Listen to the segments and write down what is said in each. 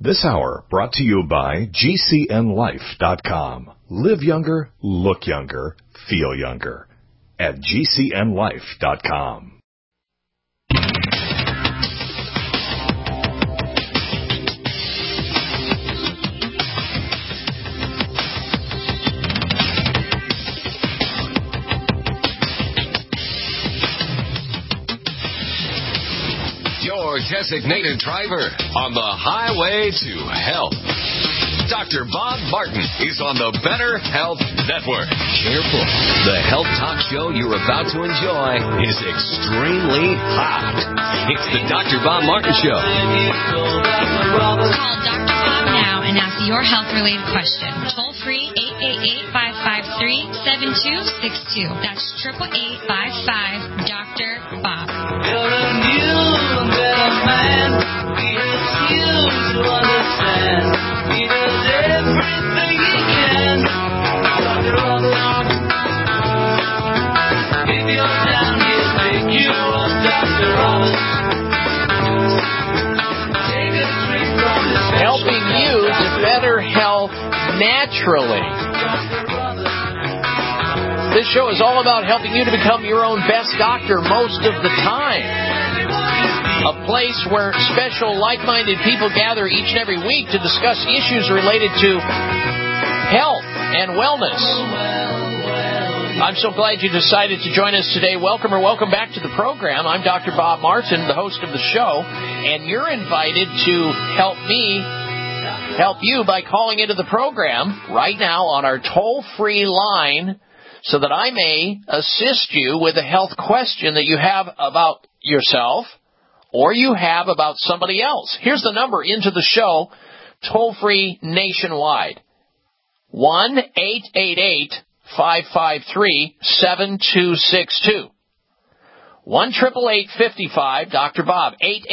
This hour brought to you by GCNLife.com. Live younger, look younger, feel younger. At GCNLife.com. Your designated driver on the highway to health. Dr. Bob Martin is on the Better Health Network. Careful. The health talk show you're about to enjoy is extremely hot. It's the Dr. Bob Martin Show. Call Dr. Bob now and ask your health-related question. Toll free 888-553-7262. That's 888-55 Dr. Bob. You're a new and better man. He helps you to understand. He does everything he can. Dr. Robert. If you're down, he'll pick you up, Dr. Robert. Take a drink from his Helping you to better health naturally. This show is all about helping you to become your own best doctor most of the time. A place where special, like-minded people gather each and every week to discuss issues related to health and wellness. I'm so glad you decided to join us today. Welcome back to the program. I'm Dr. Bob Martin, the host of the show, and you're invited to help you by calling into the program right now on our toll-free line, so that I may assist you with a health question that you have about yourself or you have about somebody else. Here's the number into the show, toll-free nationwide, 1-888-553-7262. 1-888-55 Dr. Bob,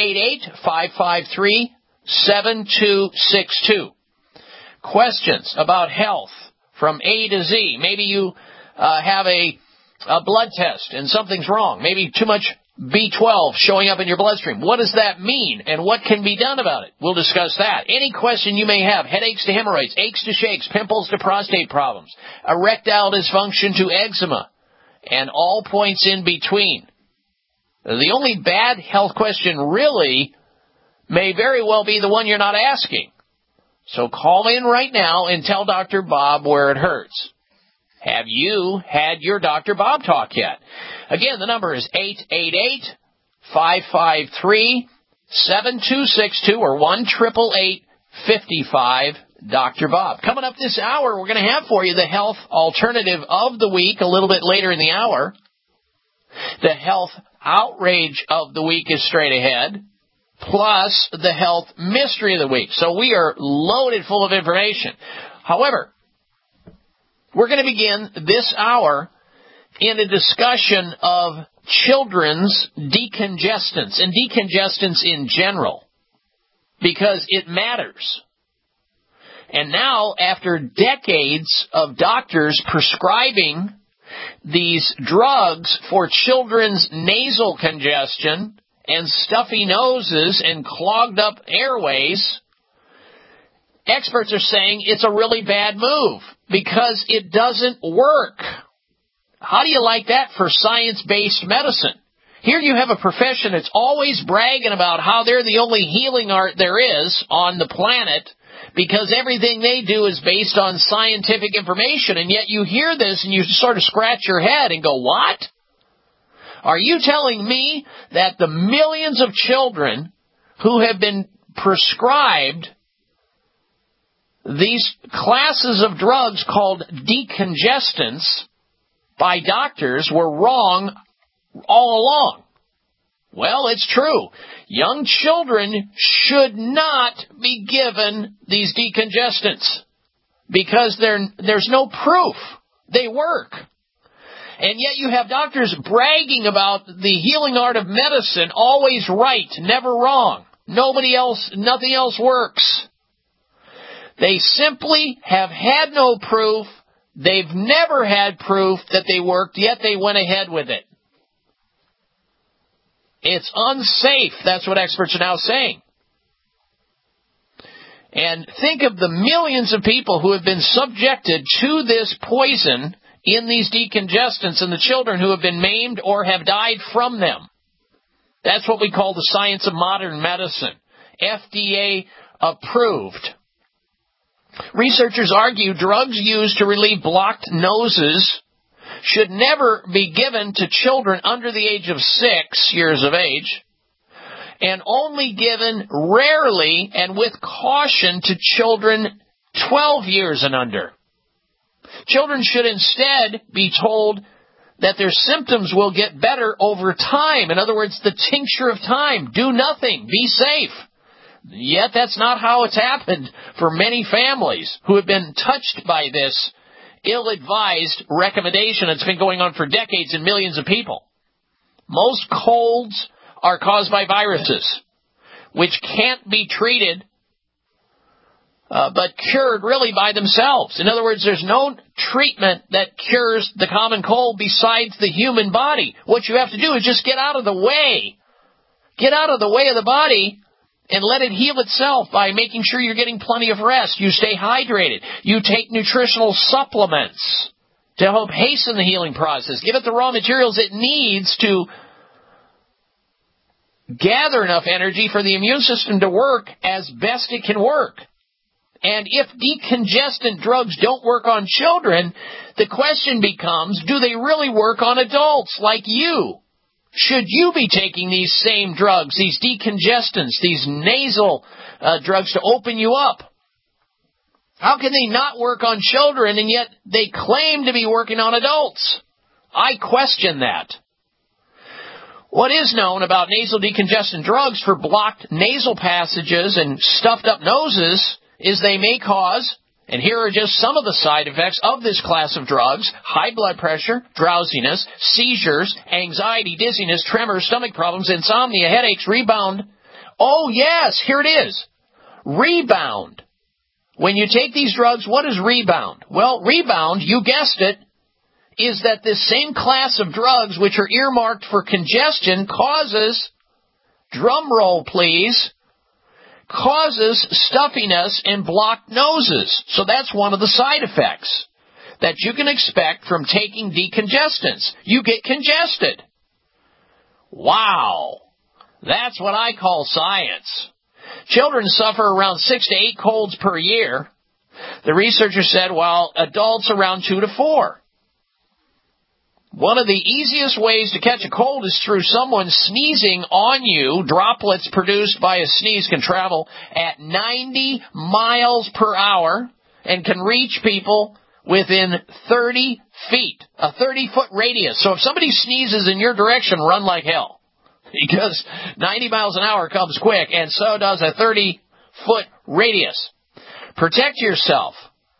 888-553-7262. Questions about health from A to Z. Maybe you have a blood test and something's wrong. Maybe too much B12 showing up in your bloodstream. What does that mean and what can be done about it? We'll discuss that. Any question you may have, headaches to hemorrhoids, aches to shakes, pimples to prostate problems, erectile dysfunction to eczema, and all points in between. The only bad health question really may very well be the one you're not asking. So call in right now and tell Dr. Bob where it hurts. Have you had your Dr. Bob talk yet? Again, the number is 888-553-7262 or 1-888-55 Dr. Bob. Coming up this hour, we're going to have for you the health alternative of the week a little bit later in the hour. The health outrage of the week is straight ahead, plus the health mystery of the week. So we are loaded full of information. However, we're going to begin this hour in a discussion of children's decongestants and decongestants in general, because it matters. And now, after decades of doctors prescribing these drugs for children's nasal congestion and stuffy noses and clogged up airways, experts are saying it's a really bad move because it doesn't work. How do you like that for science-based medicine? Here you have a profession that's always bragging about how they're the only healing art there is on the planet because everything they do is based on scientific information, and yet you hear this and you sort of scratch your head and go, what? Are you telling me that the millions of children who have been prescribed these classes of drugs called decongestants by doctors were wrong all along? Well, it's true. Young children should not be given these decongestants because there's no proof they work. And yet you have doctors bragging about the healing art of medicine, always right, never wrong. Nothing else works. They simply have had no proof. They've never had proof that they worked, yet they went ahead with it. It's unsafe. That's what experts are now saying. And think of the millions of people who have been subjected to this poison in these decongestants and the children who have been maimed or have died from them. That's what we call the science of modern medicine. FDA approved. Researchers argue drugs used to relieve blocked noses should never be given to children under the age of 6 years of age, and only given rarely and with caution to children 12 years and under. Children should instead be told that their symptoms will get better over time. In other words, the tincture of time. Do nothing. Be safe. Yet that's not how it's happened for many families who have been touched by this ill-advised recommendation. It's been going on for decades in millions of people. Most colds are caused by viruses, which can't be treated but cured really by themselves. In other words, there's no treatment that cures the common cold besides the human body. What you have to do is just get out of the way. Get out of the way of the body and let it heal itself by making sure you're getting plenty of rest. You stay hydrated. You take nutritional supplements to help hasten the healing process. Give it the raw materials it needs to gather enough energy for the immune system to work as best it can work. And if decongestant drugs don't work on children, the question becomes, do they really work on adults like you? Should you be taking these same drugs, these decongestants, these nasal drugs to open you up? How can they not work on children and yet they claim to be working on adults? I question that. What is known about nasal decongestant drugs for blocked nasal passages and stuffed up noses is they may cause, and here are just some of the side effects of this class of drugs: high blood pressure, drowsiness, seizures, anxiety, dizziness, tremors, stomach problems, insomnia, headaches, rebound. Oh yes, here it is. Rebound. When you take these drugs, what is rebound? Well, rebound, you guessed it, is that this same class of drugs which are earmarked for congestion causes, drum roll please, causes stuffiness and blocked noses. So that's one of the side effects that you can expect from taking decongestants. You get congested. Wow. That's what I call science. Children suffer around 6 to 8 colds per year. The researcher said, while adults around 2 to 4. One of the easiest ways to catch a cold is through someone sneezing on you. Droplets produced by a sneeze can travel at 90 miles per hour and can reach people within 30 feet, a 30-foot radius. So if somebody sneezes in your direction, run like hell, because 90 miles an hour comes quick, and so does a 30-foot radius. Protect yourself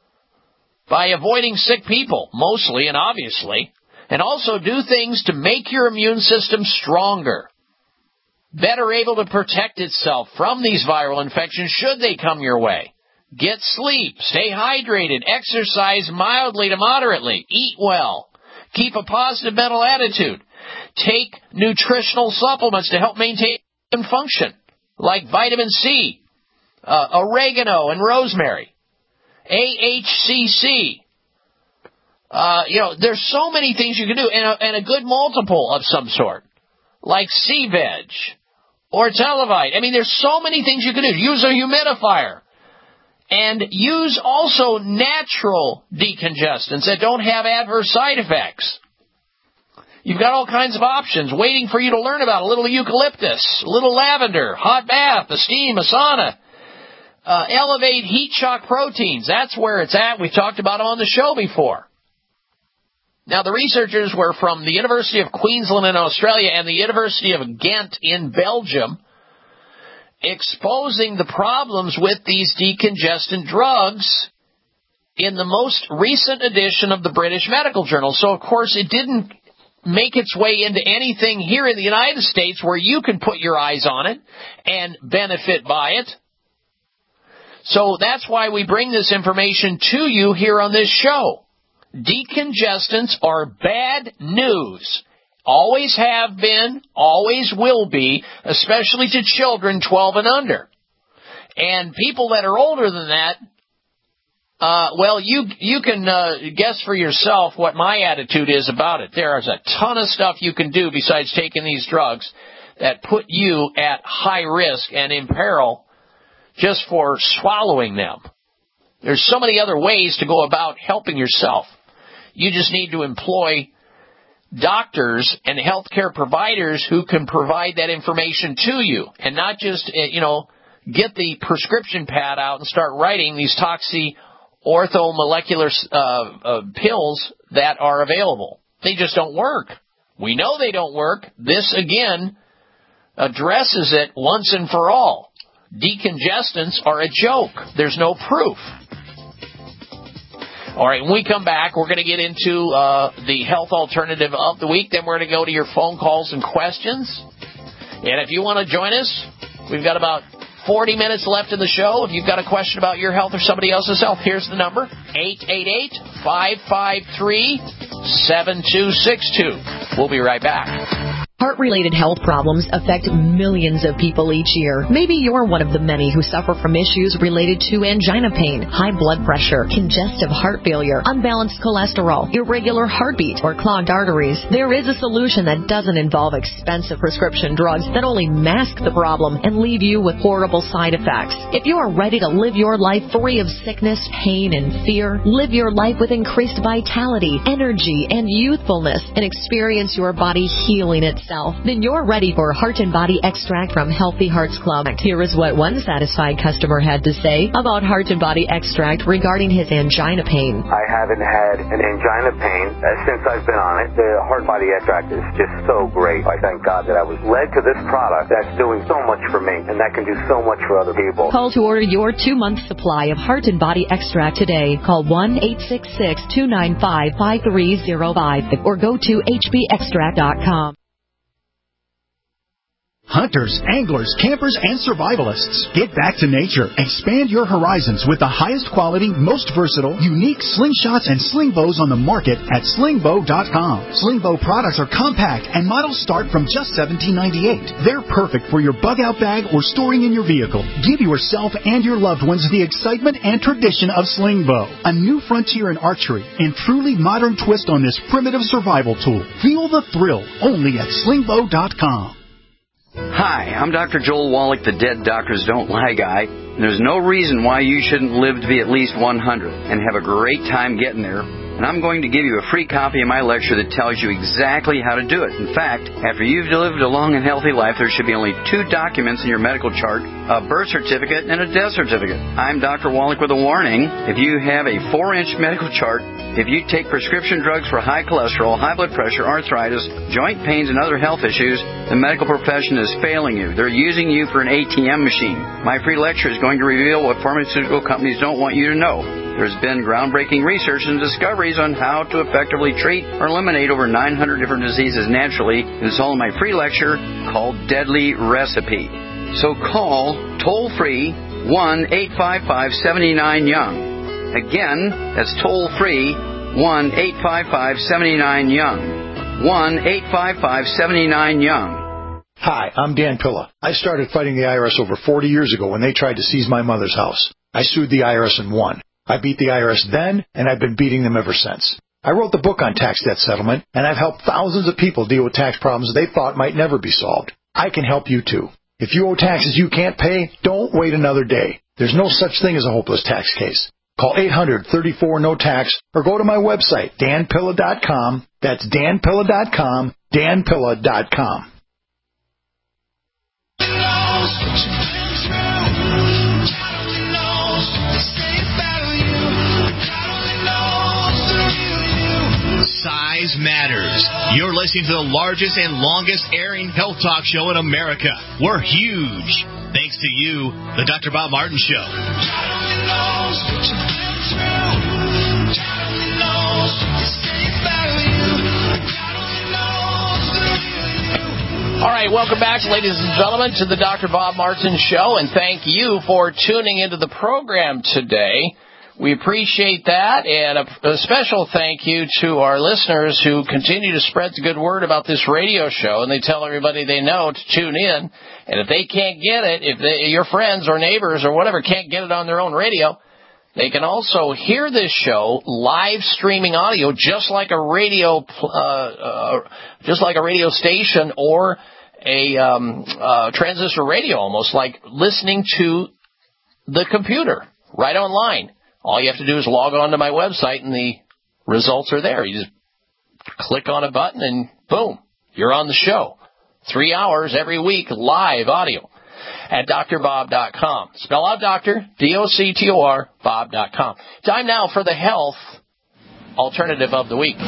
by avoiding sick people, mostly and obviously. And also do things to make your immune system stronger, better able to protect itself from these viral infections should they come your way. Get sleep, stay hydrated, exercise mildly to moderately, eat well, keep a positive mental attitude, take nutritional supplements to help maintain function, like vitamin C, oregano and rosemary, AHCC. There's so many things you can do, and a good multiple of some sort, like sea veg or Televite. I mean, there's so many things you can do. Use a humidifier, and use also natural decongestants that don't have adverse side effects. You've got all kinds of options waiting for you to learn about. A little eucalyptus, a little lavender, hot bath, a steam, a sauna. Elevate heat shock proteins. That's where it's at. We've talked about it on the show before. Now, the researchers were from the University of Queensland in Australia and the University of Ghent in Belgium, exposing the problems with these decongestant drugs in the most recent edition of the British Medical Journal. So, of course, it didn't make its way into anything here in the United States where you can put your eyes on it and benefit by it. So that's why we bring this information to you here on this show. Decongestants are bad news. Always have been, always will be, especially to children 12 and under. And people that are older than that, well, you can guess for yourself what my attitude is about it. There is a ton of stuff you can do besides taking these drugs that put you at high risk and in peril just for swallowing them. There's so many other ways to go about helping yourself. You just need to employ doctors and healthcare providers who can provide that information to you, and not just, get the prescription pad out and start writing these orthomolecular pills that are available. They just don't work. We know they don't work. This, again, addresses it once and for all. Decongestants are a joke. There's no proof. All right, when we come back, we're going to get into the health alternative of the week. Then we're going to go to your phone calls and questions. And if you want to join us, we've got about 40 minutes left in the show. If you've got a question about your health or somebody else's health, here's the number, 888-553-7262. We'll be right back. Heart-related health problems affect millions of people each year. Maybe you're one of the many who suffer from issues related to angina pain, high blood pressure, congestive heart failure, unbalanced cholesterol, irregular heartbeat, or clogged arteries. There is a solution that doesn't involve expensive prescription drugs that only mask the problem and leave you with horrible side effects. If you are ready to live your life free of sickness, pain, and fear, live your life with increased vitality, energy, and youthfulness, and experience your body healing itself, then you're ready for Heart and Body Extract from Healthy Hearts Club. Here is what one satisfied customer had to say about Heart and Body Extract regarding his angina pain. I haven't had an angina pain since I've been on it. The Heart and Body Extract is just so great. I thank God that I was led to this product that's doing so much for me, and that can do so much for other people. Call to order your 2-month supply of Heart and Body Extract today. Call 1-866-295-5305 or go to hbextract.com. Hunters, anglers, campers, and survivalists. Get back to nature. Expand your horizons with the highest quality, most versatile, unique slingshots and sling bows on the market at slingbow.com. Slingbow products are compact and models start from just $17.98. They're perfect for your bug-out bag or storing in your vehicle. Give yourself and your loved ones the excitement and tradition of Slingbow, a new frontier in archery and truly modern twist on this primitive survival tool. Feel the thrill only at slingbow.com. Hi, I'm Dr. Joel Wallach, the Dead Doctors Don't Lie guy. And there's no reason why you shouldn't live to be at least 100 and have a great time getting there. And I'm going to give you a free copy of my lecture that tells you exactly how to do it. In fact, after you've lived a long and healthy life, there should be only 2 documents in your medical chart, a birth certificate and a death certificate. I'm Dr. Wallach with a warning. If you have a 4-inch medical chart, if you take prescription drugs for high cholesterol, high blood pressure, arthritis, joint pains, and other health issues, the medical profession is failing you. They're using you for an ATM machine. My free lecture is going to reveal what pharmaceutical companies don't want you to know. There's been groundbreaking research and discoveries on how to effectively treat or eliminate over 900 different diseases naturally. It's all in my free lecture called Deadly Recipe. So call toll-free 1-855-79-YOUNG. Again, that's toll-free 1-855-79-YOUNG. 1-855-79-YOUNG. Hi, I'm Dan Pilla. I started fighting the IRS over 40 years ago when they tried to seize my mother's house. I sued the IRS and won. I beat the IRS then, and I've been beating them ever since. I wrote the book on tax debt settlement, and I've helped thousands of people deal with tax problems they thought might never be solved. I can help you too. If you owe taxes you can't pay, don't wait another day. There's no such thing as a hopeless tax case. Call 800-34-NO-TAX or go to my website, danpilla.com. That's danpilla.com, danpilla.com. Size matters. You're listening to the largest and longest airing health talk show in America. We're huge. Thanks to you, the Dr. Bob Martin Show. All right, welcome back, ladies and gentlemen, to the Dr. Bob Martin Show, and thank you for tuning into the program today. We appreciate that, and a special thank you to our listeners who continue to spread the good word about this radio show, and they tell everybody they know to tune in. And if they can't get it, if your friends or neighbors or whatever can't get it on their own radio, they can also hear this show live streaming audio, just like a radio station or a transistor radio, almost like listening to the computer right online. All you have to do is log on to my website, and the results are there. You just click on a button, and boom, you're on the show. 3 hours every week, live audio at drbob.com. Spell out doctor, D-O-C-T-O-R, bob.com. Time now for the health alternative of the week.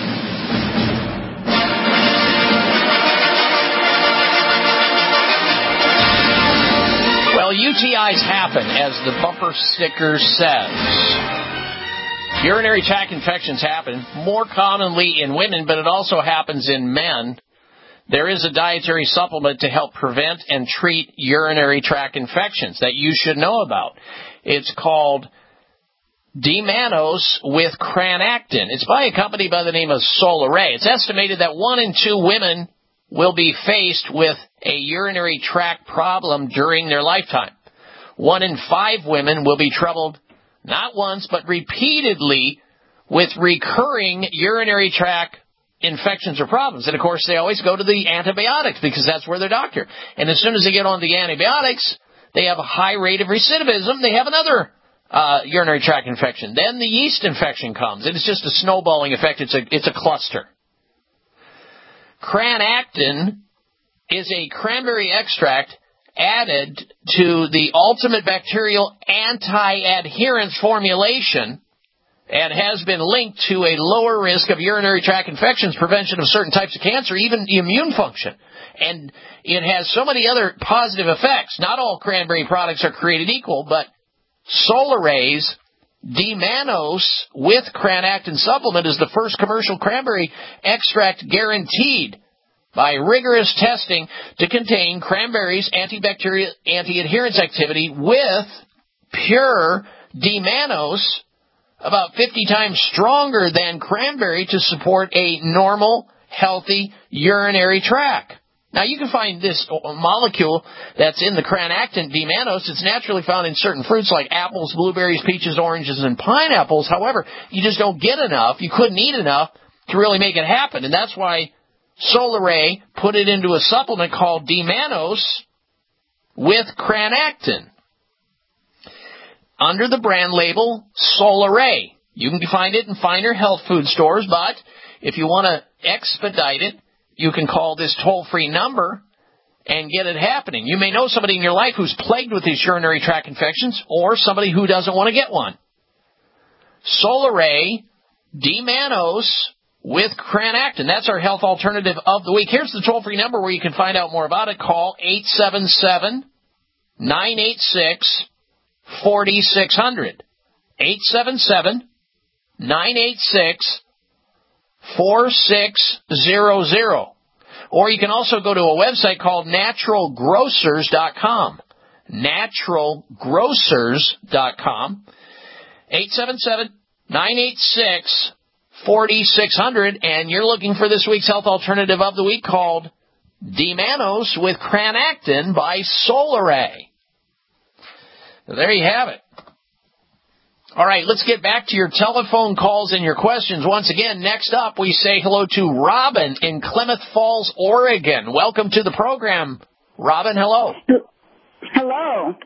Well, UTIs happen, as the bumper sticker says. Urinary tract infections happen more commonly in women, but it also happens in men. There is a dietary supplement to help prevent and treat urinary tract infections that you should know about. It's called D-mannose with Cranactin. It's by a company by the name of Solaray. It's estimated that 1 in 2 women will be faced with a urinary tract problem during their lifetime. 1 in 5 women will be troubled not once but repeatedly with recurring urinary tract infections or problems. And, of course, they always go to the antibiotics because that's where they're doctor. And as soon as they get on the antibiotics, they have a high rate of recidivism. They have another urinary tract infection. Then the yeast infection comes. And it's just a snowballing effect. It's a cluster. Cranactin is a cranberry extract added to the ultimate bacterial anti-adherence formulation and has been linked to a lower risk of urinary tract infections, prevention of certain types of cancer, even immune function. And it has so many other positive effects. Not all cranberry products are created equal, but Solaray's D-mannose with Cranactin supplement is the first commercial cranberry extract guaranteed by rigorous testing to contain cranberry's antibacterial anti-adherence activity with pure D-mannose, about 50 times stronger than cranberry, to support a normal, healthy urinary tract. Now, you can find this molecule that's in the Cranactin D-mannose. It's naturally found in certain fruits like apples, blueberries, peaches, oranges, and pineapples. However, you just don't get enough. You couldn't eat enough to really make it happen. And that's why Solaray put it into a supplement called D-mannose with Cranactin under the brand label Solaray. You can find it in finer health food stores, but if you want to expedite it, you can call this toll-free number and get it happening. You may know somebody in your life who's plagued with these urinary tract infections, or somebody who doesn't want to get one. Solaray D-mannose with Cranactin. That's our health alternative of the week. Here's the toll-free number where you can find out more about it. Call 877-986-4600. 877-986-4600. Or you can also go to a website called naturalgrocers.com. Naturalgrocers.com. 877-986-4600. And you're looking for this week's health alternative of the week called D-mannose with Cranactin by Solaray. So there you have it. All right, let's get back to your telephone calls and your questions. Once again, next up, we say hello to Robin in Klamath Falls, Oregon. Welcome to the program. Robin, hello. Hello.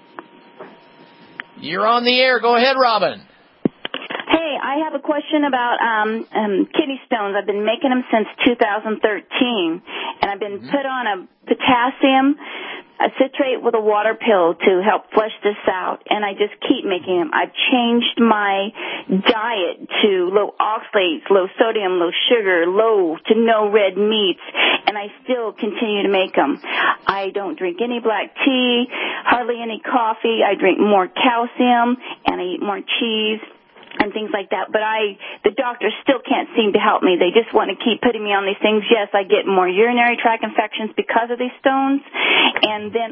You're on the air. Go ahead, Robin. Hey, I have a question about kidney stones. I've been making them since 2013, and I've been put on a potassium citrate with a water pill to help flush this out, and I just keep making them. I've changed my diet to low oxalates, low sodium, low sugar, low to no red meats, and I still continue to make them. I don't drink any black tea, hardly any coffee. I drink more calcium, and I eat more cheese. and things like that. But the doctors still can't seem to help me. They just want to keep putting me on these things. Yes, I get more urinary tract infections because of these stones, and then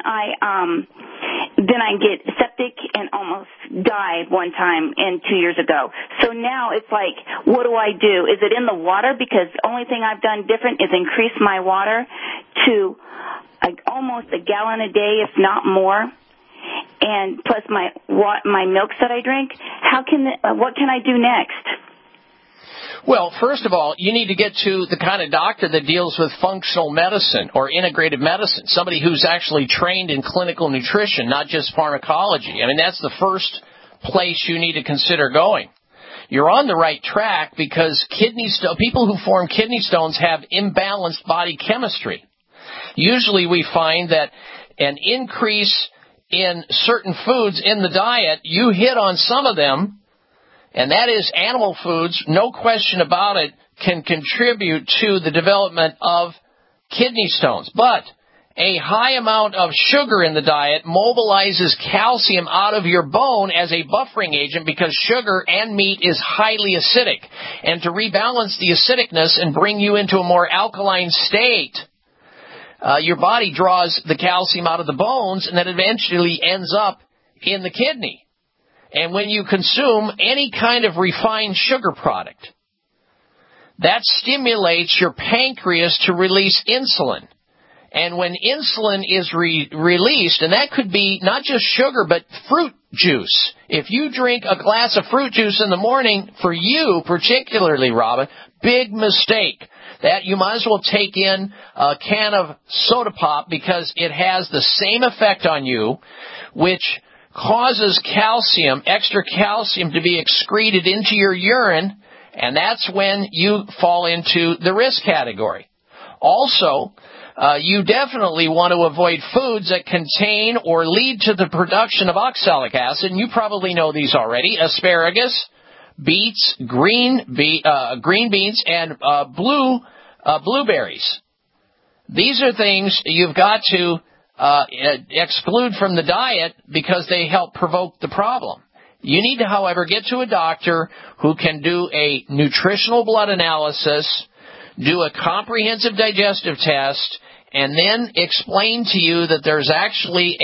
I get septic and almost died one time 2 years ago. So now it's like, what do I do? Is it in the water? Because the only thing I've done different is increase my water to almost a gallon a day, if not more. And plus my milks that I drink. What can I do next? Well, first of all, you need to get to the kind of doctor that deals with functional medicine or integrative medicine, somebody who's actually trained in clinical nutrition, not just pharmacology. I mean, that's the first place you need to consider going. You're on the right track because people who form kidney stones have imbalanced body chemistry. Usually we find that an increase in certain foods in the diet, you hit on some of them, and that is animal foods, no question about it, can contribute to the development of kidney stones. But a high amount of sugar in the diet mobilizes calcium out of your bone as a buffering agent because sugar and meat is highly acidic. And to rebalance the acidicness and bring you into a more alkaline state, your body draws the calcium out of the bones, and that eventually ends up in the kidney. And when you consume any kind of refined sugar product, that stimulates your pancreas to release insulin. And when insulin is released, and that could be not just sugar, but fruit juice. If you drink a glass of fruit juice in the morning, for you particularly, Robin, big mistake. That you might as well take in a can of soda pop because it has the same effect on you, which causes extra calcium to be excreted into your urine, and that's when you fall into the risk category. Also, you definitely want to avoid foods that contain or lead to the production of oxalic acid, and you probably know these already: asparagus, beets, green beans, and blueberries. These are things you've got to exclude from the diet because they help provoke the problem. You need to, however, get to a doctor who can do a nutritional blood analysis, do a comprehensive digestive test, and then explain to you that there's actually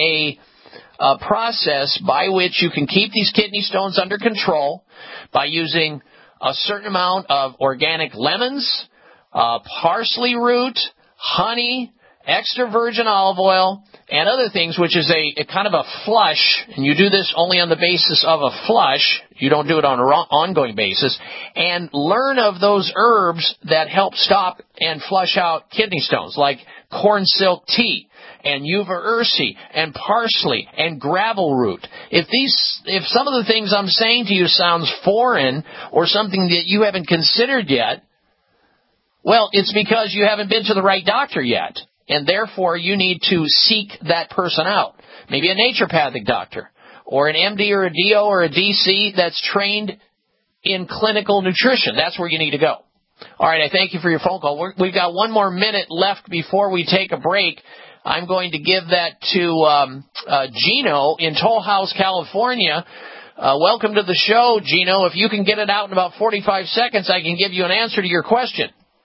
a process by which you can keep these kidney stones under control by using a certain amount of organic lemons, parsley root, honey, extra virgin olive oil, and other things, which is a kind of a flush, and you do this only on the basis of a flush. You don't do it on an ongoing basis. And learn of those herbs that help stop and flush out kidney stones, like corn silk tea, and Uva ursi, and parsley, and gravel root. If some of the things I'm saying to you sounds foreign or something that you haven't considered yet, well, it's because you haven't been to the right doctor yet. And therefore, you need to seek that person out. Maybe a naturopathic doctor, or an MD or a DO or a DC that's trained in clinical nutrition. That's where you need to go. All right, I thank you for your phone call. We've got one more minute left before we take a break. I'm going to give that to Gino in Toll House, California. Welcome to the show, Gino. If you can get it out in about 45 seconds, I can give you an answer to your question.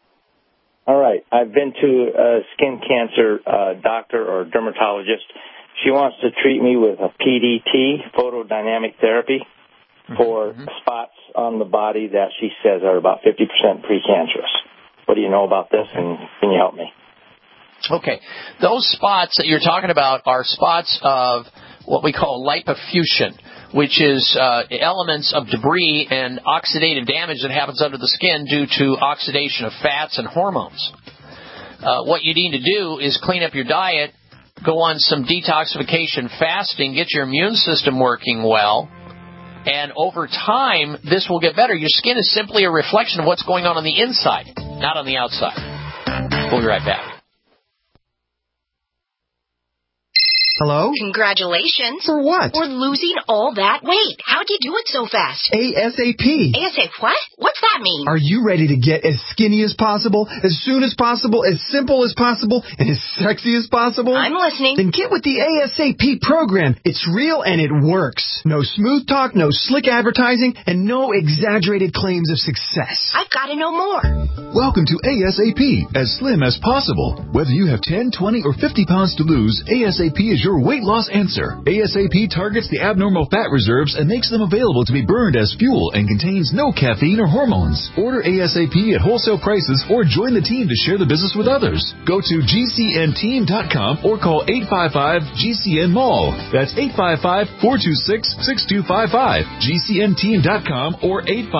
All right. I've been to a skin cancer doctor or dermatologist. She wants to treat me with a PDT, photodynamic therapy, for spots on the body that she says are about 50% precancerous. What do you know about this, and can you help me? Okay. Those spots that you're talking about are spots of what we call lipofuscin, which is elements of debris and oxidative damage that happens under the skin due to oxidation of fats and hormones. What you need to do is clean up your diet, go on some detoxification fasting, get your immune system working well, and over time, this will get better. Your skin is simply a reflection of what's going on the inside, not on the outside. We'll be right back. Hello? Congratulations. For what? For losing all that weight. How'd you do it so fast? ASAP. ASAP what? What's that mean? Are you ready to get as skinny as possible, as soon as possible, as simple as possible, and as sexy as possible? I'm listening. Then get with the ASAP program. It's real and it works. No smooth talk, no slick advertising, and no exaggerated claims of success. I've got to know more. Welcome to ASAP, as slim as possible. Whether you have 10, 20, or 50 pounds to lose, ASAP is your weight loss answer. ASAP targets the abnormal fat reserves and makes them available to be burned as fuel and contains no caffeine or hormones. Order ASAP at wholesale prices or join the team to share the business with others. Go to GCNteam.com or call 855-GCN-MALL. That's 855-426-6255. GCNteam.com or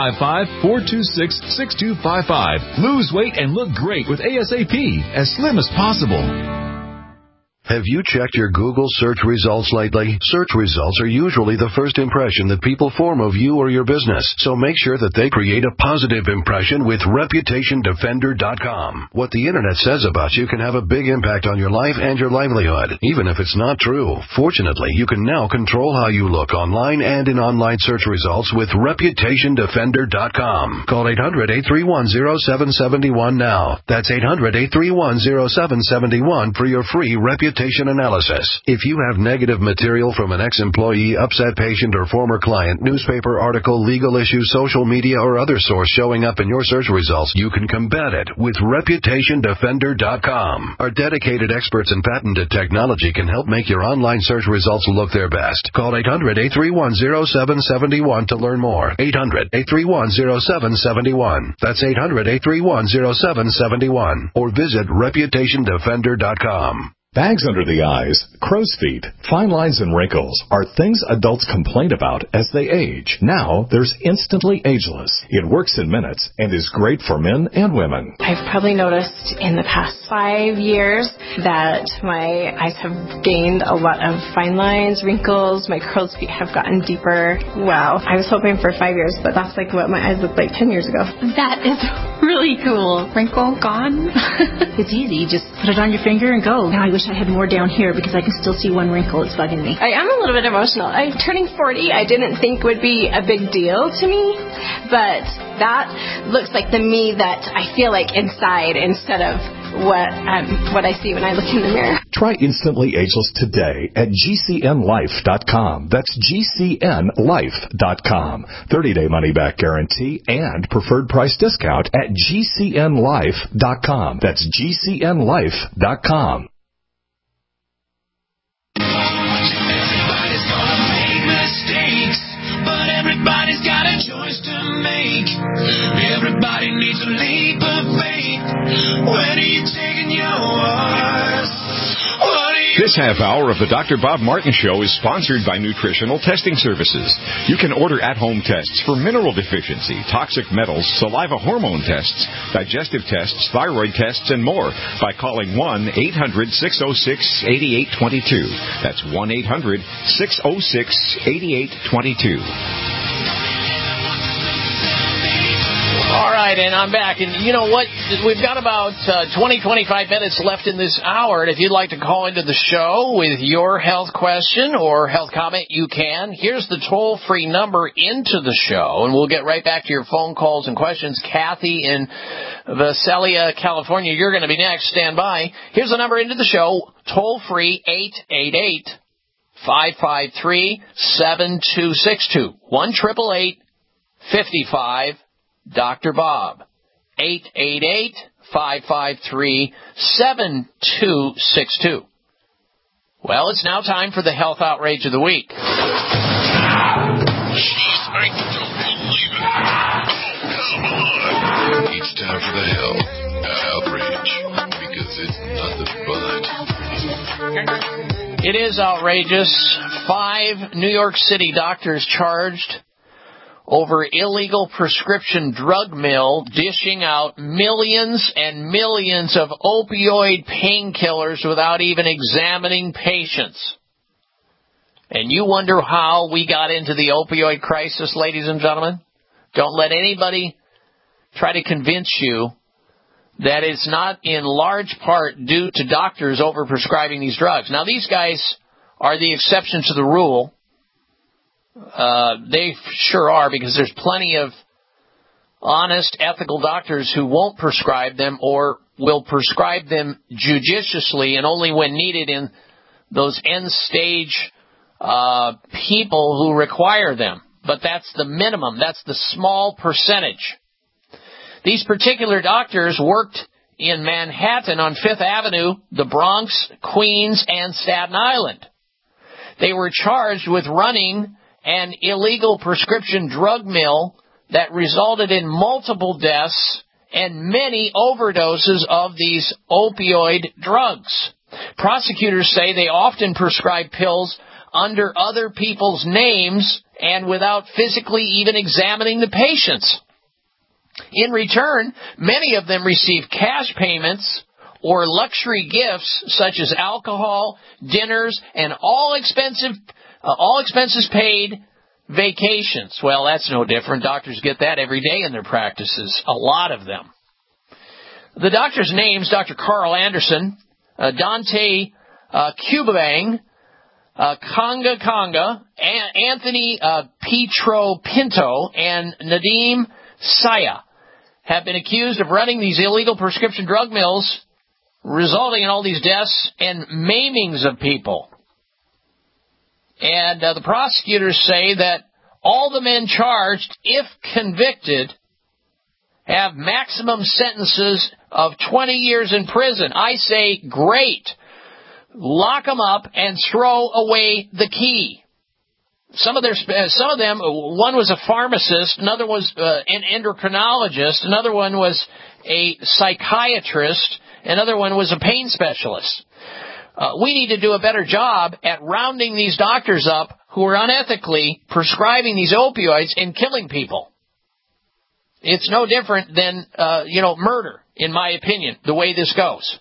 855-426-6255. Lose weight and look great with ASAP, as slim as possible. Have you checked your Google search results lately? Search results are usually the first impression that people form of you or your business, so make sure that they create a positive impression with ReputationDefender.com. What the Internet says about you can have a big impact on your life and your livelihood, even if it's not true. Fortunately, you can now control how you look online and in online search results with ReputationDefender.com. Call 800-831-0771 now. That's 800-831-0771 for your free reputation analysis. If you have negative material from an ex-employee, upset patient, or former client, newspaper article, legal issue, social media, or other source showing up in your search results, you can combat it with ReputationDefender.com. Our dedicated experts in patented technology can help make your online search results look their best. Call 800-831-0771 to learn more. 800-831-0771. That's 800-831-0771. Or visit ReputationDefender.com. Bags under the eyes, crow's feet, fine lines and wrinkles are things adults complain about as they age. Now, there's Instantly Ageless. It works in minutes and is great for men and women. I've probably noticed in the past 5 years that my eyes have gained a lot of fine lines, wrinkles, my crow's feet have gotten deeper. Wow. I was hoping for 5 years, but that's like what my eyes looked like 10 years ago. That is really cool. Wrinkle gone. It's easy. You just put it on your finger and go. Now I wish I had more down here because I can still see one wrinkle. It's bugging me. I am a little bit emotional. I'm turning 40. I didn't think would be a big deal to me, but that looks like the me that I feel like inside instead of what I see when I look in the mirror. Try Instantly Ageless today at GCNLife.com. That's GCNLife.com. 30-day money-back guarantee and preferred price discount at GCNLife.com. That's GCNLife.com. Everybody's gonna make mistakes, but everybody's got a choice to make. Everybody needs a leap of faith. When are you taking yours? This half hour of the Dr. Bob Martin Show is sponsored by Nutritional Testing Services. You can order at-home tests for mineral deficiency, toxic metals, saliva hormone tests, digestive tests, thyroid tests, and more by calling 1-800-606-8822. That's 1-800-606-8822. All right, and I'm back. And you know what? We've got about 20-25 minutes left in this hour. And if you'd like to call into the show with your health question or health comment, you can. Here's the toll-free number into the show, and we'll get right back to your phone calls and questions. Kathy in Visalia, California, you're going to be next. Stand by. Here's the number into the show, toll-free 888-553-7262. 1-888-55 Dr. Bob, 888-553-7262. Well, it's now time for the Health Outrage of the Week. Jeez, I don't believe it. Oh, come on. It's time for the Health Outrage, because it's nothing but. It is outrageous. 5 New York City doctors charged over illegal prescription drug mill dishing out millions and millions of opioid painkillers without even examining patients. And you wonder how we got into the opioid crisis, ladies and gentlemen? Don't let anybody try to convince you that it's not in large part due to doctors overprescribing these drugs. Now, these guys are the exception to the rule. They sure are, because there's plenty of honest, ethical doctors who won't prescribe them or will prescribe them judiciously and only when needed in those end-stage people who require them. But that's the minimum. That's the small percentage. These particular doctors worked in Manhattan on Fifth Avenue, the Bronx, Queens, and Staten Island. They were charged with running an illegal prescription drug mill that resulted in multiple deaths and many overdoses of these opioid drugs. Prosecutors say they often prescribe pills under other people's names and without physically even examining the patients. In return, many of them receive cash payments or luxury gifts such as alcohol, dinners, and all expenses paid vacations. Well, that's no different. Doctors get that every day in their practices, a lot of them. The doctors' names, Dr. Carl Anderson, Dante Cubabang, Conga, Anthony Petro Pinto, and Nadim Saya, have been accused of running these illegal prescription drug mills, resulting in all these deaths and maimings of people. And the prosecutors say that all the men charged, if convicted, have maximum sentences of 20 years in prison. I say, great. Lock them up and throw away the key. Some of them, one was a pharmacist, another was an endocrinologist, another one was a psychiatrist, another one was a pain specialist. We need to do a better job at rounding these doctors up who are unethically prescribing these opioids and killing people. It's no different than, murder, in my opinion, the way this goes.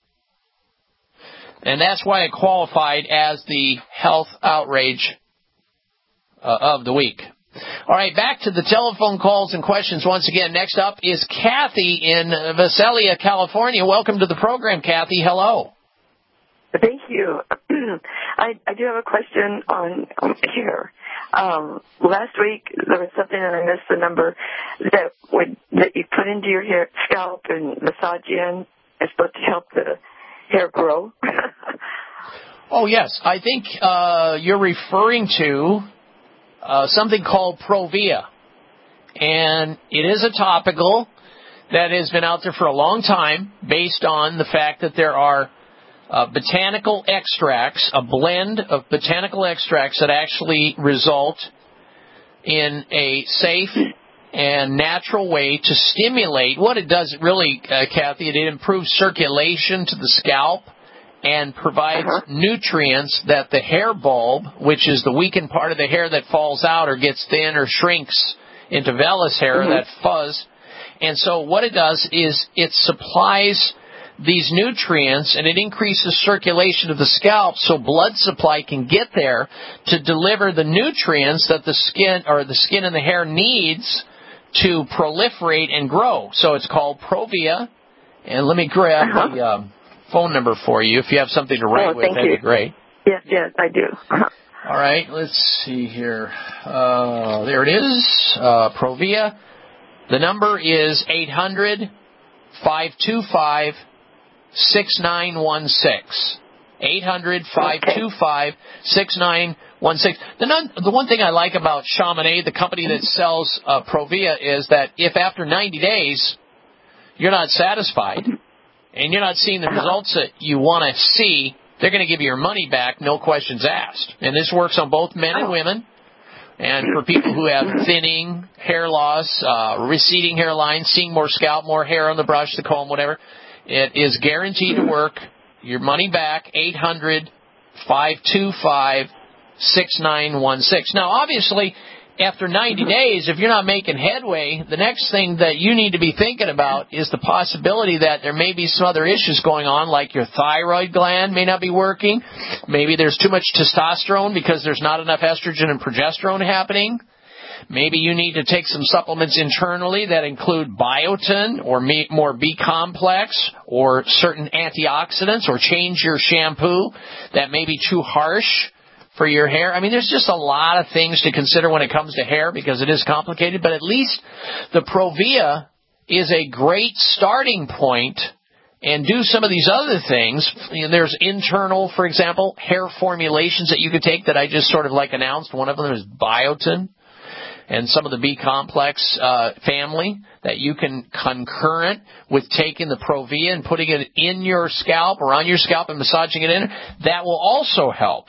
And that's why it qualified as the health outrage of the week. All right, back to the telephone calls and questions once again. Next up is Kathy in Visalia, California. Welcome to the program, Kathy. Hello. Thank you. I do have a question on hair. Last week there was something, and I missed the number, that you put into your hair scalp and massage in. It's supposed to help the hair grow. Oh, yes. I think you're referring to something called Provia. And it is a topical that has been out there for a long time based on the fact that there are botanical extracts, a blend of botanical extracts that actually result in a safe and natural way to stimulate. What it does really, Kathy, it improves circulation to the scalp and provides nutrients that the hair bulb, which is the weakened part of the hair that falls out or gets thin or shrinks into vellus hair, that fuzz. And so what it does is it supplies these nutrients, and it increases circulation of the scalp so blood supply can get there to deliver the nutrients that the skin and the hair needs to proliferate and grow. So it's called Provia. And let me grab the phone number for you. If you have something to write with, that'd be great. Yes, I do. All right, let's see here. There it is, Provia. The number is 800-525-6916. 800-525-6916. The one thing I like about Chamonix, the company that sells Provia, is that if after 90 days you're not satisfied and you're not seeing the results that you want to see, they're going to give you your money back, no questions asked. And this works on both men and women. And for people who have thinning, hair loss, receding hairline, seeing more scalp, more hair on the brush, the comb, whatever, it is guaranteed to work. Your money back, 800-525-6916. Now, obviously, after 90 days, if you're not making headway, the next thing that you need to be thinking about is the possibility that there may be some other issues going on, like your thyroid gland may not be working. Maybe there's too much testosterone because there's not enough estrogen and progesterone happening. Maybe you need to take some supplements internally that include biotin or more B-complex or certain antioxidants, or change your shampoo that may be too harsh for your hair. I mean, there's just a lot of things to consider when it comes to hair because it is complicated, but at least the Provia is a great starting point. And do some of these other things. There's internal, for example, hair formulations that you could take that I just sort of like announced. One of them is biotin and some of the B-complex family that you can concurrent with taking the Provia and putting it in your scalp or on your scalp and massaging it in. That will also help.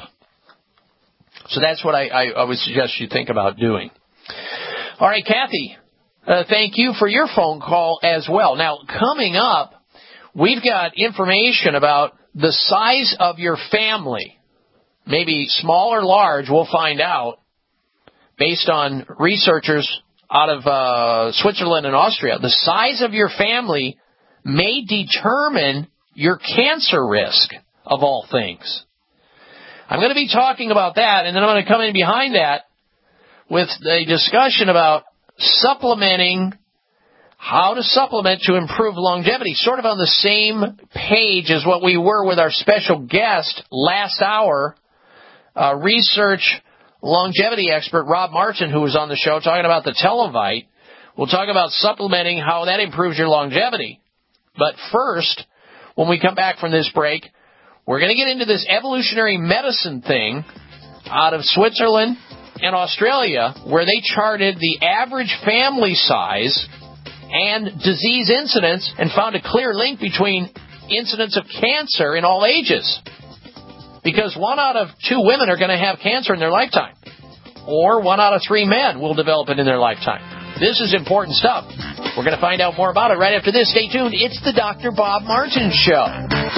So that's what I would suggest you think about doing. All right, Kathy, thank you for your phone call as well. Now, coming up, we've got information about the size of your family, maybe small or large, we'll find out, based on researchers out of Switzerland and Austria. The size of your family may determine your cancer risk, of all things. I'm going to be talking about that, and then I'm going to come in behind that with a discussion about supplementing, how to supplement to improve longevity, sort of on the same page as what we were with our special guest last hour, research longevity expert Rob Martin, who was on the show talking about the Televite. We'll talk about supplementing, how that improves your longevity. But first, when we come back from this break, we're going to get into this evolutionary medicine thing out of Switzerland and Australia, where they charted the average family size and disease incidence and found a clear link between incidence of cancer in all ages. Because 1 out of 2 women are going to have cancer in their lifetime. Or 1 out of 3 men will develop it in their lifetime. This is important stuff. We're going to find out more about it right after this. Stay tuned. It's the Dr. Bob Martin Show.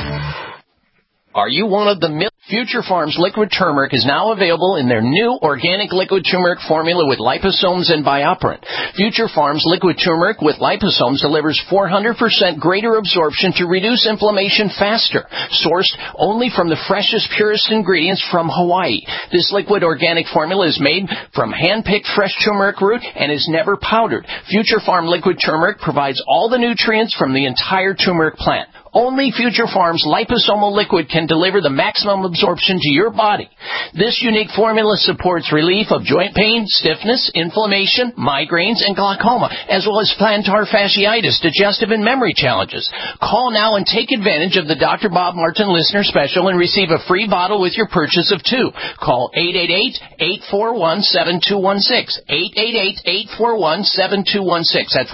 Are you one of the millions? Future Farms liquid turmeric is now available in their new organic liquid turmeric formula with liposomes and bioperine. Future Farms liquid turmeric with liposomes delivers 400% greater absorption to reduce inflammation faster. Sourced only from the freshest, purest ingredients from Hawaii. This liquid organic formula is made from hand-picked fresh turmeric root and is never powdered. Future Farm liquid turmeric provides all the nutrients from the entire turmeric plant. Only Future Farms liposomal liquid can deliver the maximum absorption to your body. This unique formula supports relief of joint pain, stiffness, inflammation, migraines, and glaucoma, as well as plantar fasciitis, digestive and memory challenges. Call now and take advantage of the Dr. Bob Martin listener special and receive a free bottle with your purchase of 2. Call 888-841-7216. 888-841-7216. That's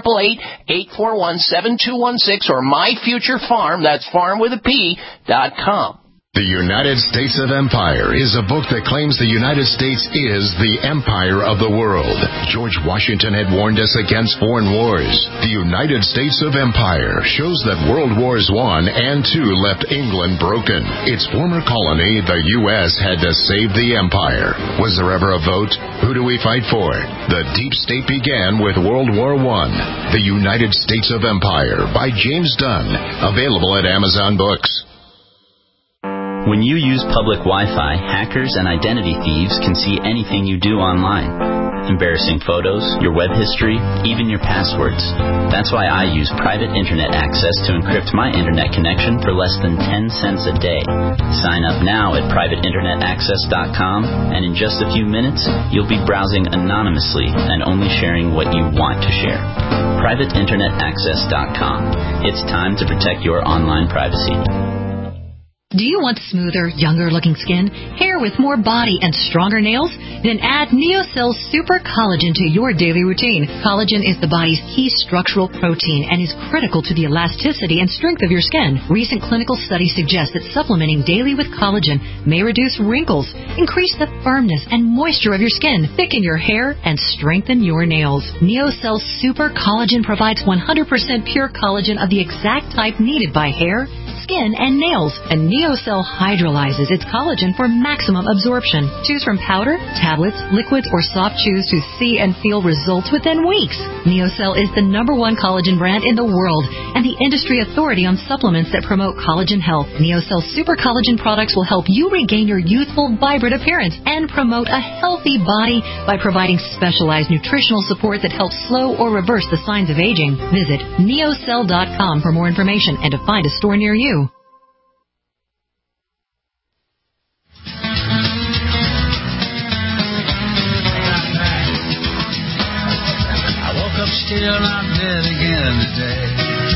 1-888-841-7216 or MyFutureFarm, that's farm with a P.com. The United States of Empire is a book that claims the United States is the empire of the world. George Washington had warned us against foreign wars. The United States of Empire shows that World Wars I and II left England broken. Its former colony, the U.S., had to save the empire. Was there ever a vote? Who do we fight for? The deep state began with World War I. The United States of Empire by James Dunn. Available at Amazon Books. When you use public Wi-Fi, hackers and identity thieves can see anything you do online. Embarrassing photos, your web history, even your passwords. That's why I use private internet access to encrypt my internet connection for less than 10 cents a day. Sign up now at privateinternetaccess.com, and in just a few minutes, you'll be browsing anonymously and only sharing what you want to share. privateinternetaccess.com. It's time to protect your online privacy. Do you want smoother, younger-looking skin, hair with more body, and stronger nails? Then add Neocell Super Collagen to your daily routine. Collagen is the body's key structural protein and is critical to the elasticity and strength of your skin. Recent clinical studies suggest that supplementing daily with collagen may reduce wrinkles, increase the firmness and moisture of your skin, thicken your hair, and strengthen your nails. Neocell Super Collagen provides 100% pure collagen of the exact type needed by hair, skin, and nails, and Neocell hydrolyzes its collagen for maximum absorption. Choose from powder, tablets, liquids, or soft chews to see and feel results within weeks. Neocell is the #1 collagen brand in the world and the industry authority on supplements that promote collagen health. Neocell Super Collagen products will help you regain your youthful, vibrant appearance and promote a healthy body by providing specialized nutritional support that helps slow or reverse the signs of aging. Visit Neocell.com for more information and to find a store near you. till I'm dead again today.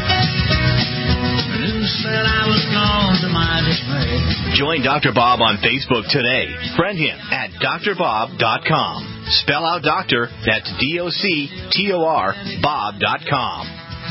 But who said I was gone to my dismay? Join Dr. Bob on Facebook today. Friend him at drbob.com. Spell out doctor, that's D-O-C-T-O-R, Bob.com.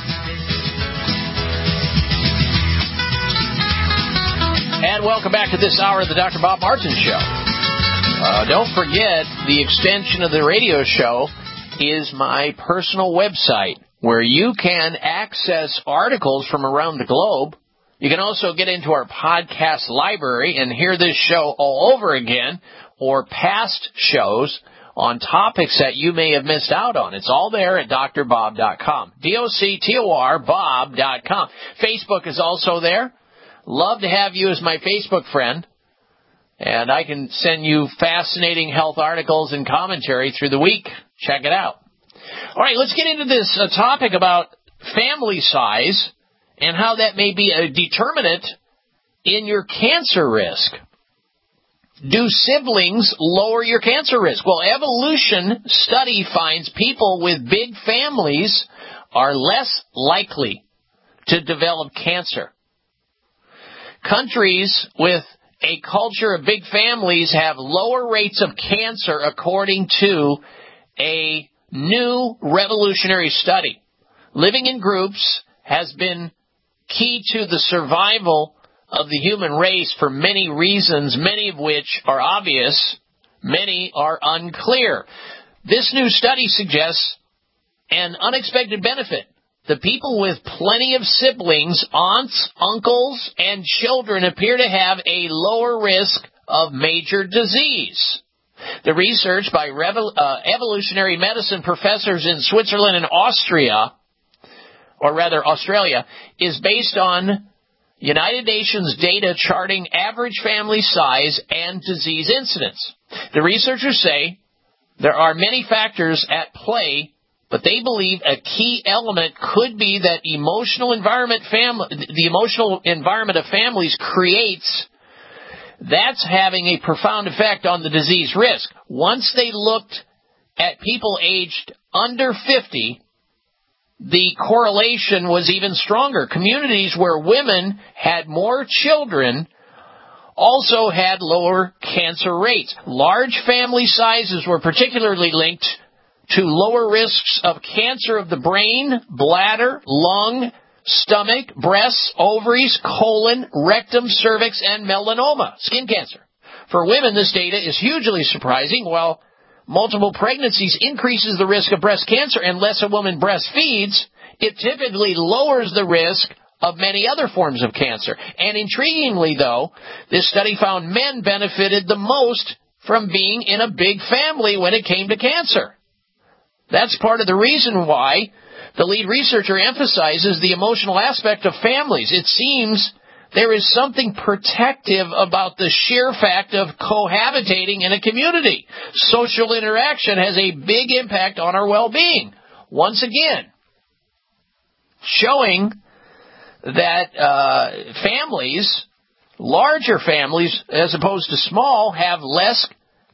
And welcome back to this hour of the Dr. Bob Martin Show. Don't forget, the extension of the radio show is my personal website, where you can access articles from around the globe. You can also get into our podcast library and hear this show all over again, or past shows on topics that you may have missed out on. It's all there at drbob.com. D-O-C-T-O-R, Bob.com. Facebook is also there. Love to have you as my Facebook friend. And I can send you fascinating health articles and commentary through the week. Check it out. All right, let's get into this topic about family size and how that may be a determinant in your cancer risk. Do siblings lower your cancer risk? Well, evolution study finds people with big families are less likely to develop cancer. Countries with a culture of big families have lower rates of cancer, according to a new revolutionary study. Living in groups has been key to the survival of the human race for many reasons, many of which are obvious, many are unclear. This new study suggests an unexpected benefit. The people with plenty of siblings, aunts, uncles, and children appear to have a lower risk of major disease. The research by evolutionary medicine professors in Switzerland and Australia, is based on United Nations data charting average family size and disease incidence. The researchers say there are many factors at play, but they believe a key element could be that the emotional environment of families creates, that's having a profound effect on the disease risk. Once they looked at people aged under 50, the correlation was even stronger. Communities where women had more children also had lower cancer rates. Large family sizes were particularly linked to lower risks of cancer of the brain, bladder, lung, stomach, breasts, ovaries, colon, rectum, cervix, and melanoma, skin cancer. For women, this data is hugely surprising. While multiple pregnancies increases the risk of breast cancer unless a woman breastfeeds, it typically lowers the risk of many other forms of cancer. And intriguingly, though, this study found men benefited the most from being in a big family when it came to cancer. That's part of the reason why the lead researcher emphasizes the emotional aspect of families. It seems there is something protective about the sheer fact of cohabitating in a community. Social interaction has a big impact on our well-being. Once again, showing that families, larger families as opposed to small, have less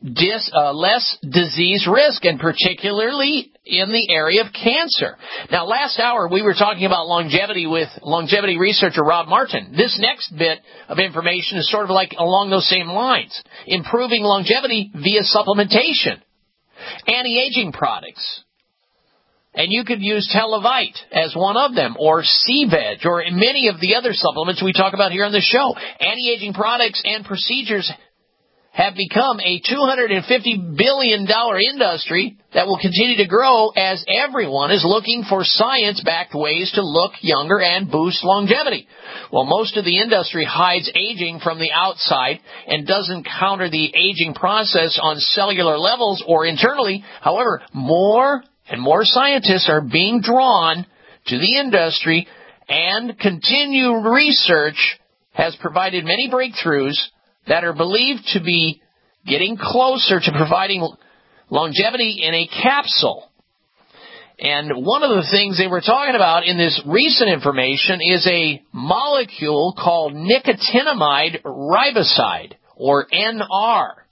disease risk, and particularly in the area of cancer. Now, last hour we were talking about longevity with longevity researcher Rob Martin. This next bit of information is sort of like along those same lines. Improving longevity via supplementation, anti-aging products. And you could use Televite as one of them, or C-Veg, or many of the other supplements we talk about here on the show. Anti-aging products and procedures have become a $250 billion industry that will continue to grow as everyone is looking for science-backed ways to look younger and boost longevity. Well, most of the industry hides aging from the outside and doesn't counter the aging process on cellular levels or internally. However, more and more scientists are being drawn to the industry, and continued research has provided many breakthroughs that are believed to be getting closer to providing longevity in a capsule. And one of the things they were talking about in this recent information is a molecule called nicotinamide riboside, or NR.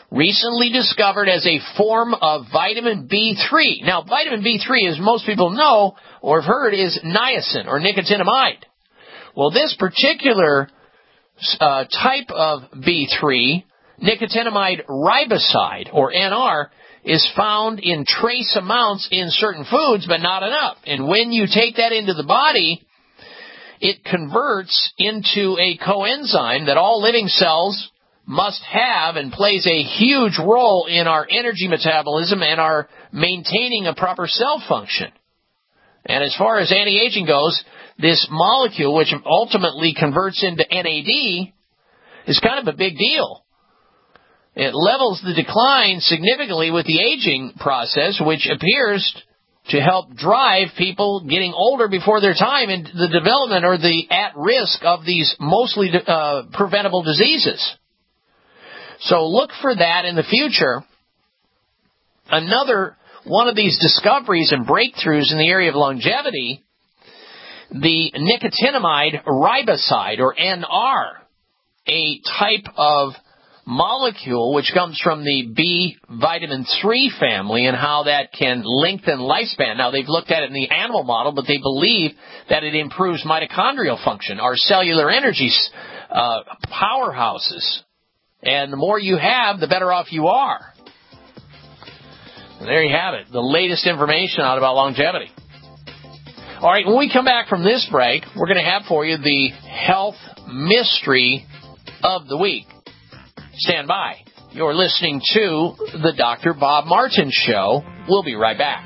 recently discovered as a form of vitamin B3. Now, vitamin B3, as most people know or have heard, is niacin or nicotinamide. Well, this particular type of B3, nicotinamide riboside, or NR, is found in trace amounts in certain foods, but not enough. And when you take that into the body, it converts into a coenzyme that all living cells must have and plays a huge role in our energy metabolism and our maintaining a proper cell function. And as far as anti-aging goes, this molecule, which ultimately converts into NAD, is kind of a big deal. It levels the decline significantly with the aging process, which appears to help drive people getting older before their time into the development or the at-risk of these mostly preventable diseases. So look for that in the future. Another one of these discoveries and breakthroughs in the area of longevity, the nicotinamide riboside, or NR, a type of molecule which comes from the B vitamin 3 family and how that can lengthen lifespan. Now, they've looked at it in the animal model, but they believe that it improves mitochondrial function, our cellular energy powerhouses. And the more you have, the better off you are. And there you have it, the latest information out about longevity. All right, when we come back from this break, we're going to have for you the health mystery of the week. Stand by. You're listening to the Dr. Bob Martin Show. We'll be right back.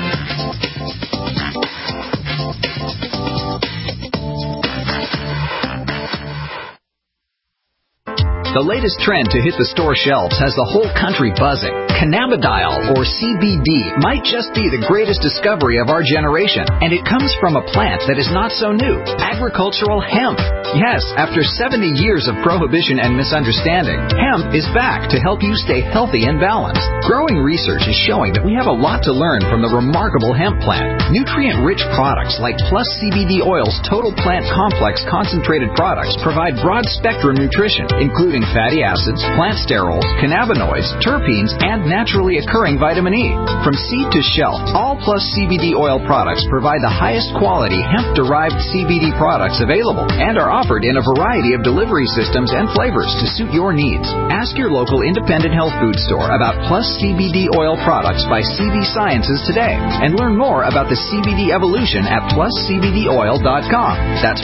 The latest trend to hit the store shelves has the whole country buzzing. Cannabidiol, or CBD, might just be the greatest discovery of our generation, and it comes from a plant that is not so new, agricultural hemp. Yes, after 70 years of prohibition and misunderstanding, hemp is back to help you stay healthy and balanced. Growing research is showing that we have a lot to learn from the remarkable hemp plant. Nutrient-rich products like Plus CBD Oil's Total Plant Complex concentrated products provide broad-spectrum nutrition, including fatty acids, plant sterols, cannabinoids, terpenes, and naturally occurring vitamin E. From seed to shelf, all Plus CBD Oil products provide the highest quality hemp-derived CBD products available and are offered in a variety of delivery systems and flavors to suit your needs. Ask your local independent health food store about Plus CBD Oil products by CV Sciences today and learn more about the CBD evolution at pluscbdoil.com. That's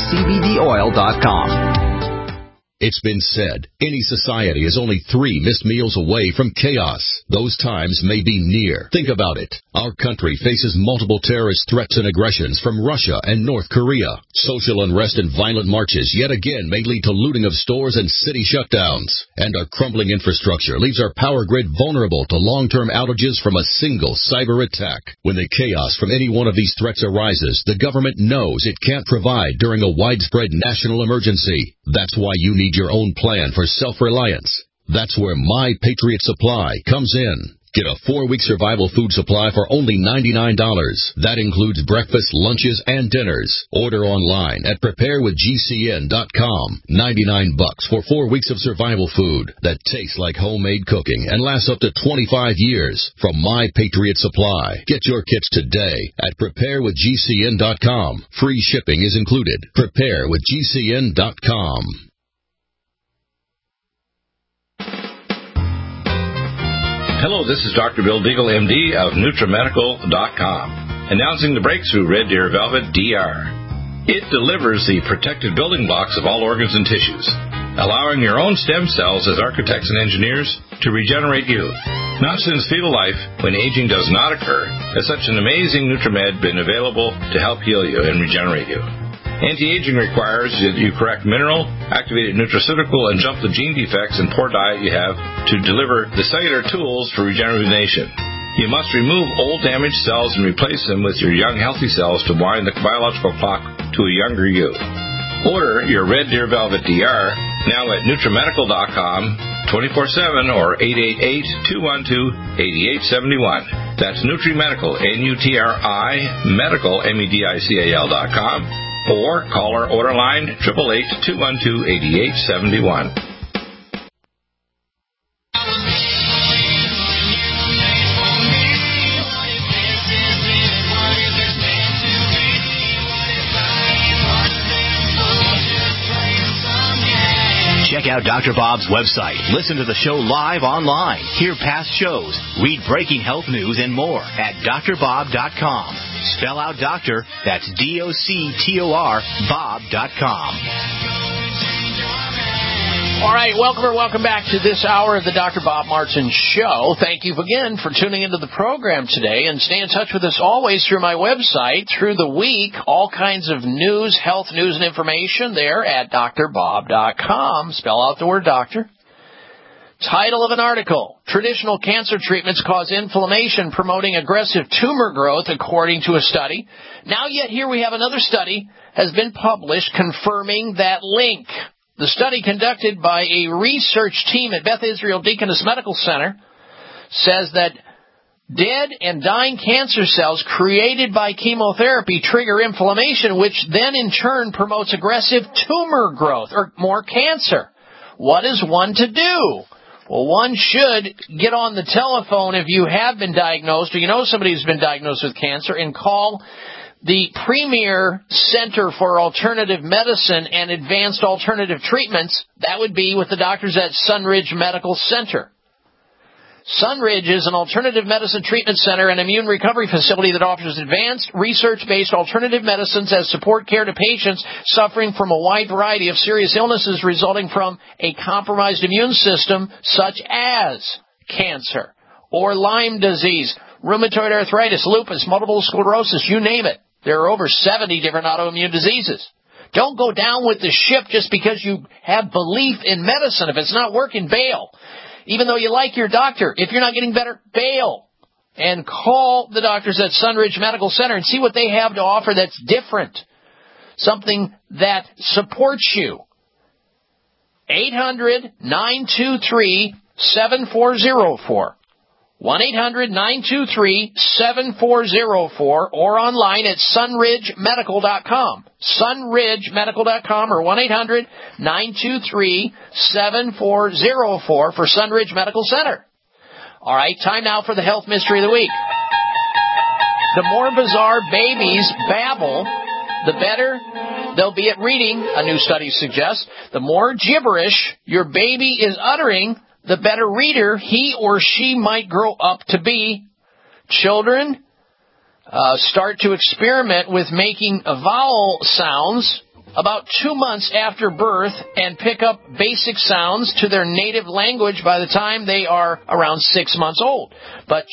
pluscbdoil.com. It's been said, any society is only 3 missed meals away from chaos. Those times may be near. Think about it. Our country faces multiple terrorist threats and aggressions from Russia and North Korea. Social unrest and violent marches yet again may lead to looting of stores and city shutdowns. And our crumbling infrastructure leaves our power grid vulnerable to long-term outages from a single cyber attack. When the chaos from any one of these threats arises, the government knows it can't provide during a widespread national emergency. That's why you need your own plan for self-reliance. That's where My Patriot Supply comes in. Get a 4-week survival food supply for only $99. That includes breakfast, lunches, and dinners. Order online at preparewithgcn.com. $99 for 4 weeks of survival food that tastes like homemade cooking and lasts up to 25 years from My Patriot Supply. Get your kits today at preparewithgcn.com. Free shipping is included. Preparewithgcn.com. Hello, this is Dr. Bill Deagle, MD of NutriMedical.com, announcing the breakthrough Red Deer Velvet DR. It delivers the protective building blocks of all organs and tissues, allowing your own stem cells as architects and engineers to regenerate you. Not since fetal life, when aging does not occur, has such an amazing NutriMed been available to help heal you and regenerate you. Anti-aging requires that you correct mineral, activated nutraceutical, and jump the gene defects and poor diet you have to deliver the cellular tools for regeneration. You must remove old damaged cells and replace them with your young healthy cells to wind the biological clock to a younger you. Order your Red Deer Velvet DR now at NutriMedical.com 24/7 or 888-212-8871. That's NutriMedical, N-U-T-R-I, Medical, MEDICAL.com. Or call our order line 888-212-8871. out Dr. Bob's website, listen to the show live online, hear past shows, read breaking health news, and more at drbob.com. Spell out doctor, that's DOCTOR, Bob.com. All right, welcome back to this hour of the Dr. Bob Martin Show. Thank you again for tuning into the program today, and stay in touch with us always through my website, through the week, all kinds of news, health news, and information there at drbob.com. Spell out the word doctor. Title of an article, Traditional Cancer Treatments Cause Inflammation Promoting Aggressive Tumor Growth, according to a study. Now yet here we have another study has been published confirming that link. The study conducted by a research team at Beth Israel Deaconess Medical Center says that dead and dying cancer cells created by chemotherapy trigger inflammation, which then in turn promotes aggressive tumor growth or more cancer. What is one to do? Well, one should get on the telephone if you have been diagnosed or you know somebody who's been diagnosed with cancer and call the premier Center for Alternative Medicine and Advanced Alternative Treatments. That would be with the doctors at Sunridge Medical Center. Sunridge is an alternative medicine treatment center and immune recovery facility that offers advanced, research-based alternative medicines as support care to patients suffering from a wide variety of serious illnesses resulting from a compromised immune system, such as cancer or Lyme disease, rheumatoid arthritis, lupus, multiple sclerosis, you name it. There are over 70 different autoimmune diseases. Don't go down with the ship just because you have belief in medicine. If it's not working, bail. Even though you like your doctor, if you're not getting better, bail. And call the doctors at Sunridge Medical Center and see what they have to offer that's different. Something that supports you. 800-923-7404. 1-800-923-7404 or online at sunridgemedical.com. Sunridgemedical.com or 1-800-923-7404 for Sunridge Medical Center. All right, time now for the health mystery of the week. The more bizarre babies babble, the better they'll be at reading, a new study suggests. The more gibberish your baby is uttering, the better reader he or she might grow up to be. Children start to experiment with making vowel sounds about 2 months after birth and pick up basic sounds to their native language by the time they are around 6 months old. But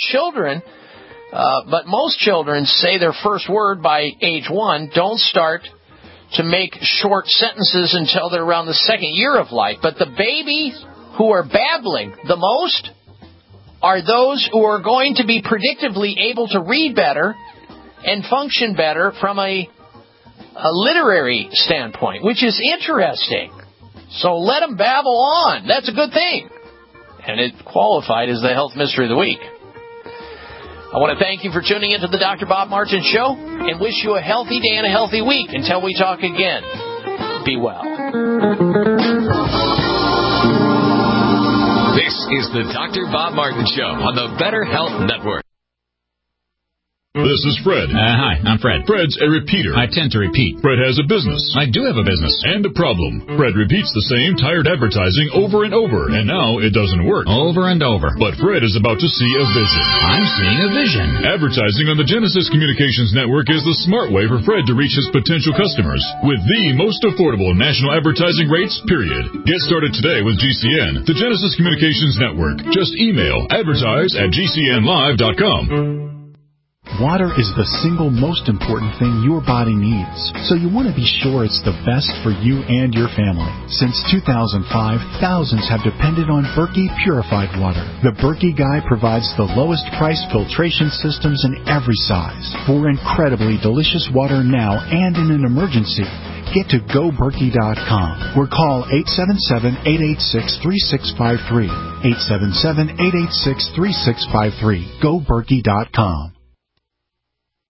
most children say their first word by age 1, don't start to make short sentences until they're around the second year of life. But the babies who are babbling the most are those who are going to be predictably able to read better and function better from a literary standpoint, which is interesting. So let them babble on. That's a good thing. And it qualified as the health mystery of the week. I want to thank you for tuning into the Dr. Bob Martin Show and wish you a healthy day and a healthy week. Until we talk again, be well. This is the Dr. Bob Martin Show on the Better Health Network. This is Fred. Hi, I'm Fred. Fred's a repeater. I tend to repeat. Fred has a business. I do have a business. And a problem. Fred repeats the same tired advertising over and over, and now it doesn't work. Over and over. But Fred is about to see a vision. I'm seeing a vision. Advertising on the Genesis Communications Network is the smart way for Fred to reach his potential customers with the most affordable national advertising rates, period. Get started today with GCN, the Genesis Communications Network. Just email advertise@gcnlive.com. Water is the single most important thing your body needs, so you want to be sure it's the best for you and your family. Since 2005, thousands have depended on Berkey purified water. The Berkey Guy provides the lowest price filtration systems in every size. For incredibly delicious water now and in an emergency, get to GoBerkey.com or call 877-886-3653. 877-886-3653. GoBerkey.com.